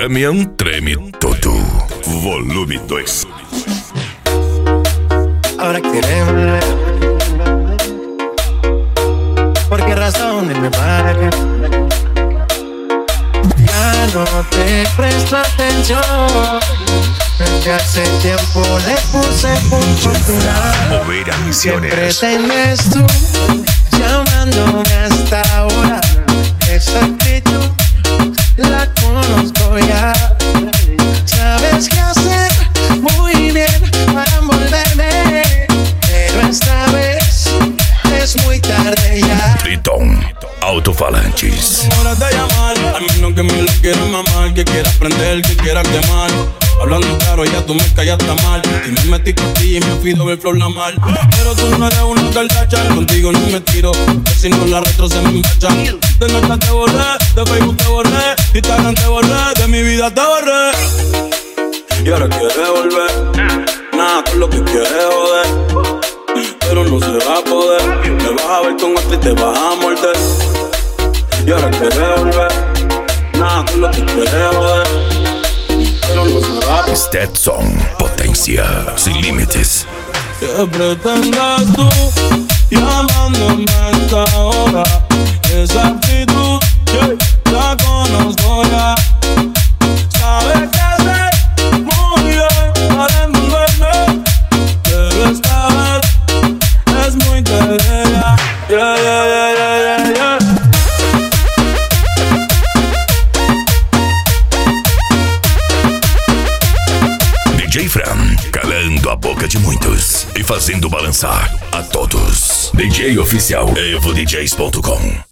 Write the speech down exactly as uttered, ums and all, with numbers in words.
caminhão treme todo. Volume dois. Ahora queremos volver. ¿Por qué razón me marca? Ya no te presto atención. Desde hace tiempo le puse punto final. Mover a misioneros. ¿Qué pretendes tú llamándome hasta ahora? Esa actitud la conozco ya. Sabes qué hacer muy bien para envolverme, pero esta vez es muy tarde ya. Tritón Alto-Falantes. Horas de llamar, al menos que me lo quieras mamar, que quieras prender, que quieras quemar. Hablando claro, ya tú me callaste mal. Y me metí con ti y me fui doble flor la mal. Pero tú no eres una cartacha, contigo no me tiro, que si no la retro se me empacha. De Insta te borré, de Facebook te borré, de Instagram te borré, de mi vida te borré. Y ahora quieres volver, nada, tú lo que quieres joder, pero no se va a poder. Me vas a ver con otro y te vas a morder. Y ahora quieres volver, nada, tú lo que quieres joder, pero no se va a poder. Stetson, potencia sin límites. ¿Qué pretendes tú llamándome a esta hora? Esa actitud, yeah, la conozco ya. Sabes qué hacer muy bien para envolverme, pero esta vez es muy tarde ya. Yeah, yeah, yeah, yeah, yeah, yeah. D J Fran, calando a boca de muitos e fazendo balançar a todos. D J oficial evo d js ponto com.